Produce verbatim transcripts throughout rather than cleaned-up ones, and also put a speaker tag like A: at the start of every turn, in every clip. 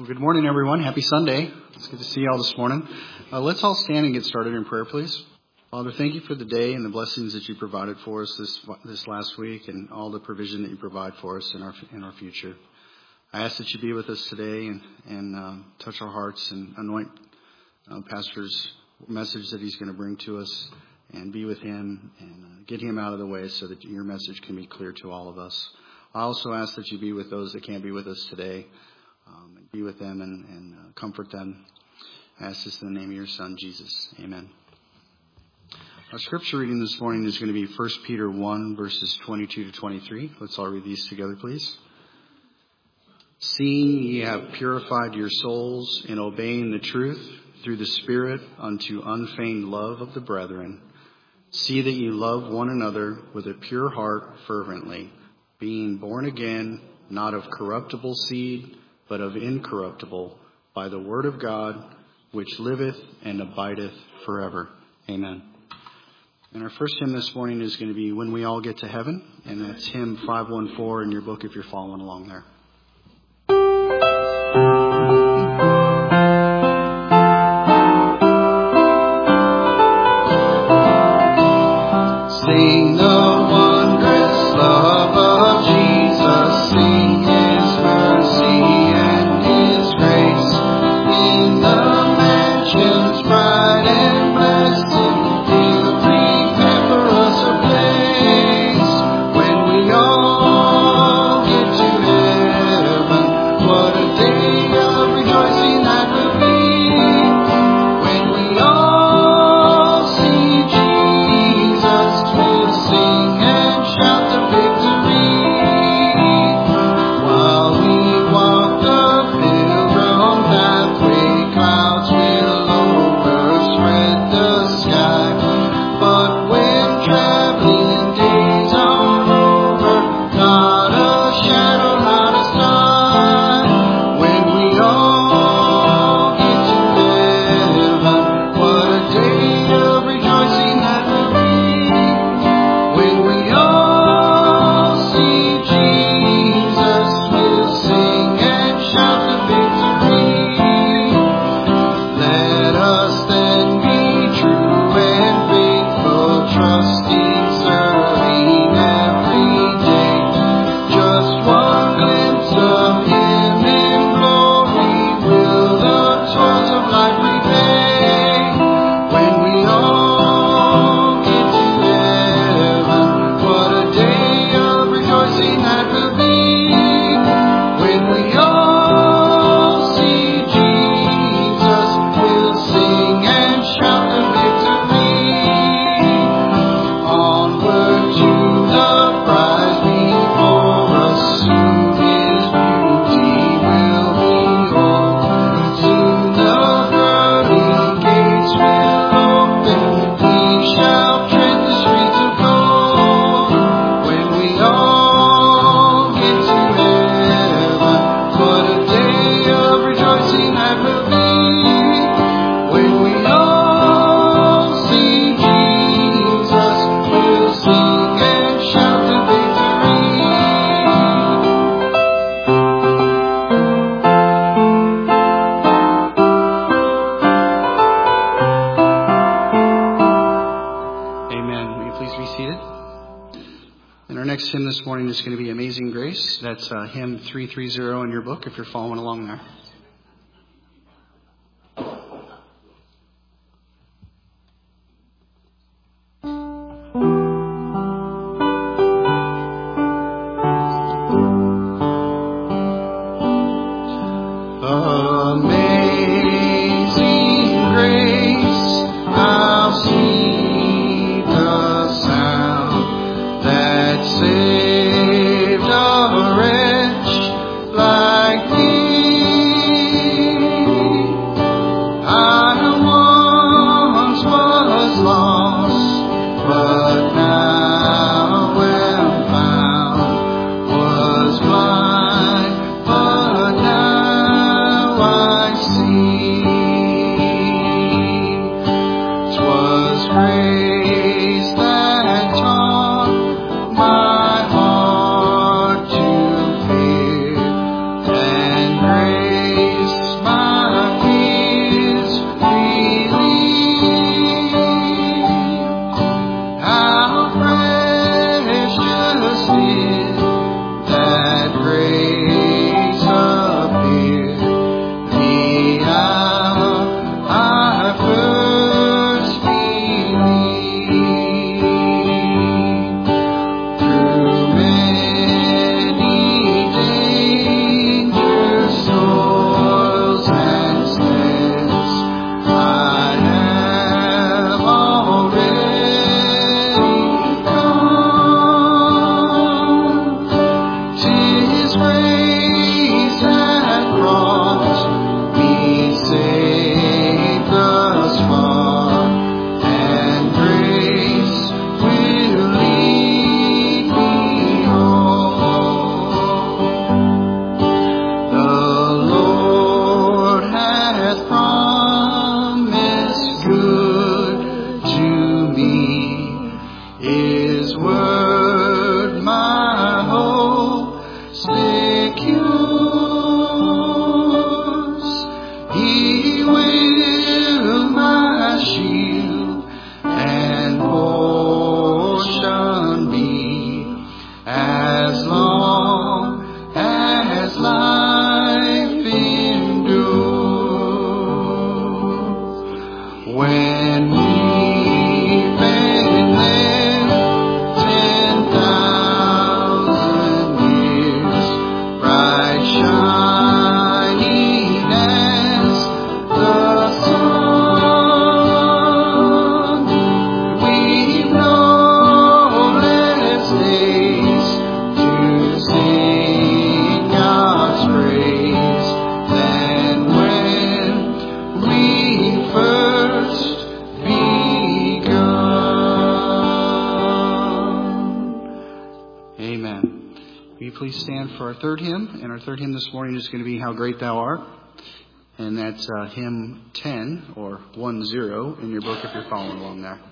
A: Good morning, everyone. Happy Sunday. It's good to see you all this morning. Uh, let's all stand and get started in prayer, please. Father, thank you for the day and the blessings that you provided for us this this last week and all the provision that you provide for us in our in our future. I ask that you be with us today and, and um, touch our hearts and anoint uh, Pastor's message that he's going to bring to us and be with him and uh, get him out of the way so that your message can be clear to all of us. I also ask that you be with those that can't be with us today. Um, and be with them and, and uh, comfort them. I ask this in the name of your Son, Jesus. Amen. Our scripture reading this morning is going to be First Peter one, verses twenty-two to twenty-three. Let's all read these together, please. Seeing ye have purified your souls in obeying the truth through the Spirit unto unfeigned love of the brethren, see that ye love one another with a pure heart fervently, being born again, not of corruptible seed, but of incorruptible, by the word of God, which liveth and abideth forever. Amen. And our first hymn this morning is going to be When We All Get to Heaven, and that's hymn five one four in your book if you're following along there. Sing the wondrous love of Jesus, sing his mercy and his grace, in the mansions bright and blessed, he'll prepare for us a place, when we all get to heaven. What a day of rejoicing that will be, when we all see Jesus, we'll sing and shout the victory, while we walk the pilgrim pathway, clouds will overspread the sky. But when traveling days are over, not a shadow, not a star, when we all get to heaven, what a day of rejoicing that will be, when we all see Jesus, we'll sing and shout the victory. Let us then be true and faithful, trusting, serving every day. Just one glimpse of him in glory, will the toils of life repay. When we all get to heaven, what a day of rejoicing that will be, when we all see Jesus, we'll sing and shout the victory. Onward to the prize before us, soon his beauty will behold. Soon the pearly gates will open, we shall tread the streets of gold. When we all get to heaven, what a day of rejoicing that will be, when we all see Jesus, we'll sing and shout the victory. Amen. Will you please be seated? And our next hymn this morning is going to be Amazing Grace. That's uh, hymn three thirty in your book if you're following along there. Amazing grace, how sweet the sound that saved a wretch like me. you please stand for our third hymn? And our third hymn this morning is going to be How Great Thou Art. And that's uh, hymn ten, or one zero, in your book if you're following along there.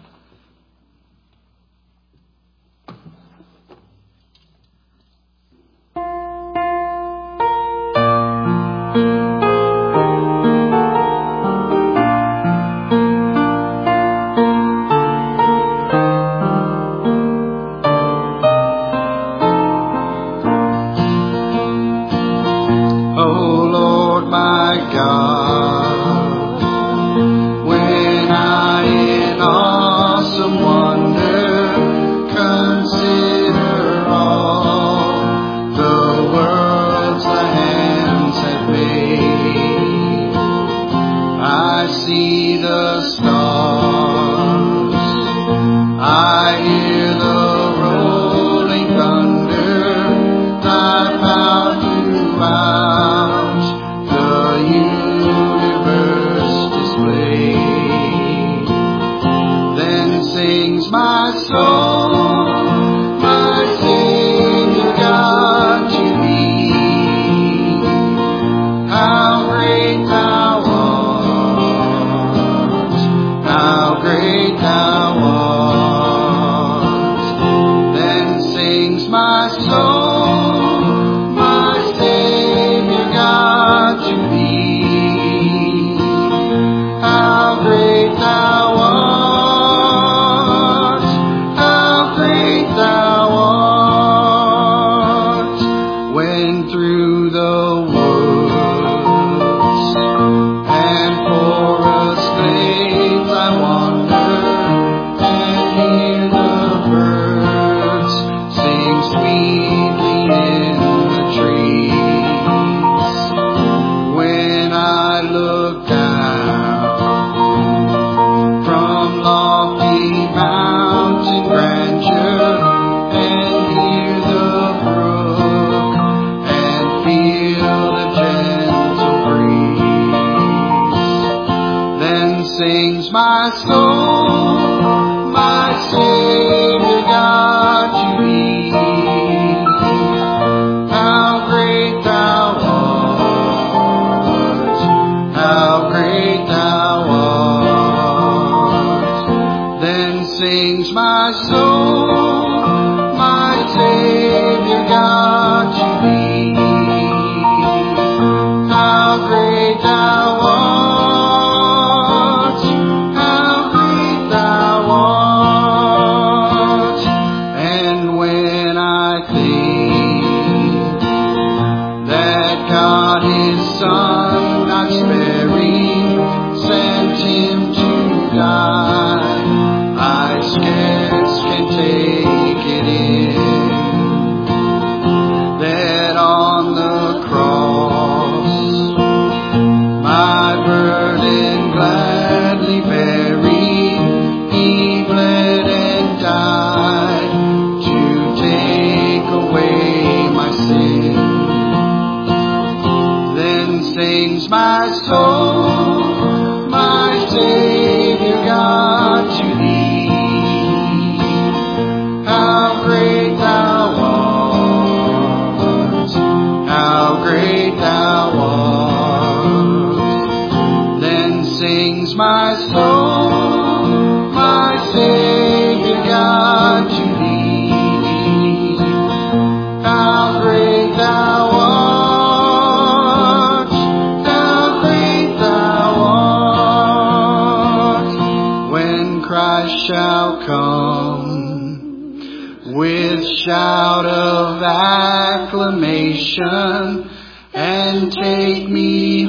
B: And take me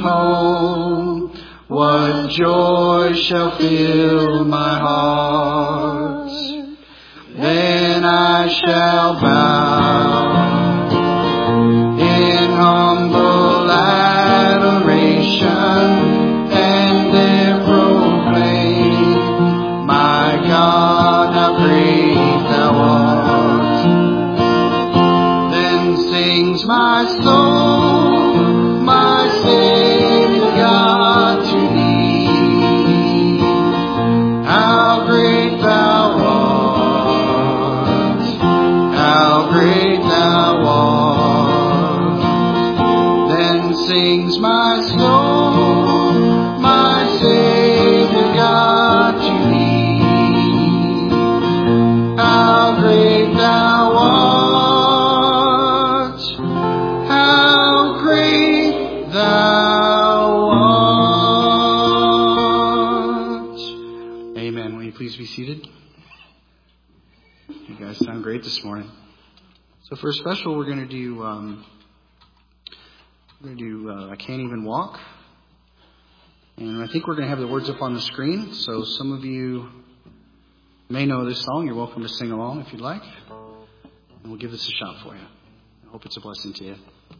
B: home. What joy shall fill my heart? Then I shall bow in humble adoration and there proclaim, my God, how great thou art. Then sings my soul, my Savior God, to thee. How great thou art, how great thou my soul, my Savior God to thee. How great thou art, how great thou art.
A: Amen. Will you please be seated? You guys sound great this morning. So for a special, we're going to do, um, we're going to do uh, I Can't Even Walk. And I think we're going to have the words up on the screen. So some of you may know this song. You're welcome to sing along if you'd like. And we'll give this a shot for you. I hope it's a blessing to you.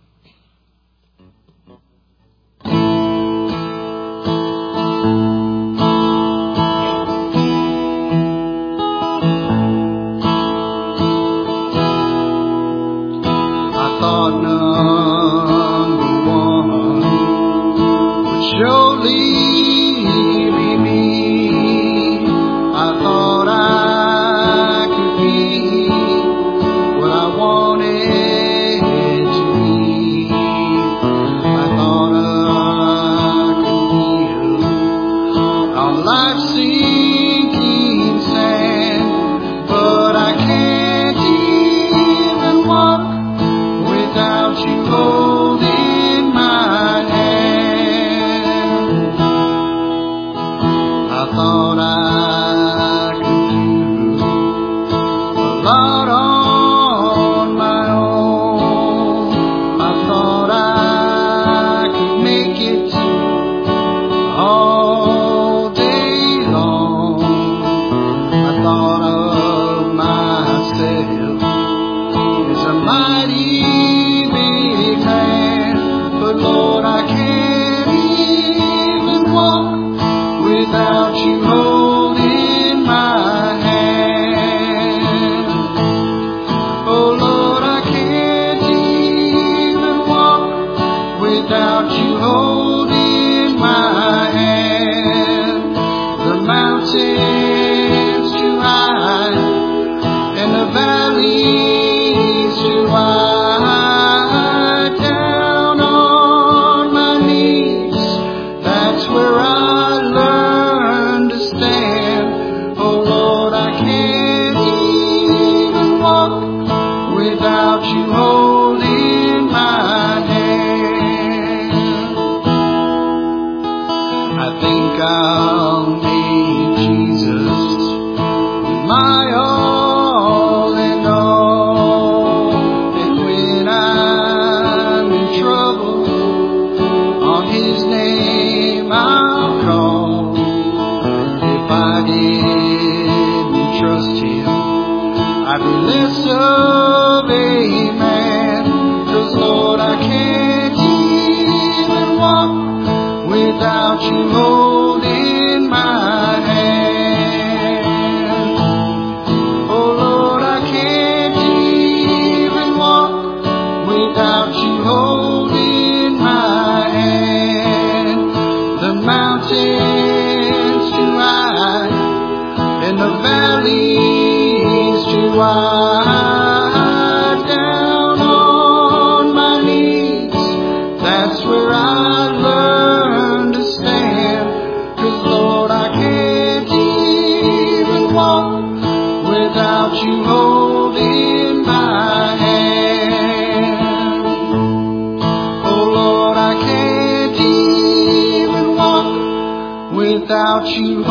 B: Without you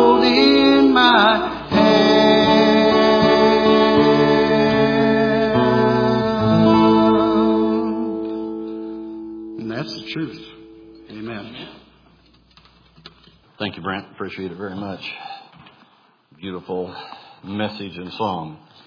B: holding my hand.
A: And that's the truth. Amen.
C: Thank you, Brent. Appreciate it very much. Beautiful message and song.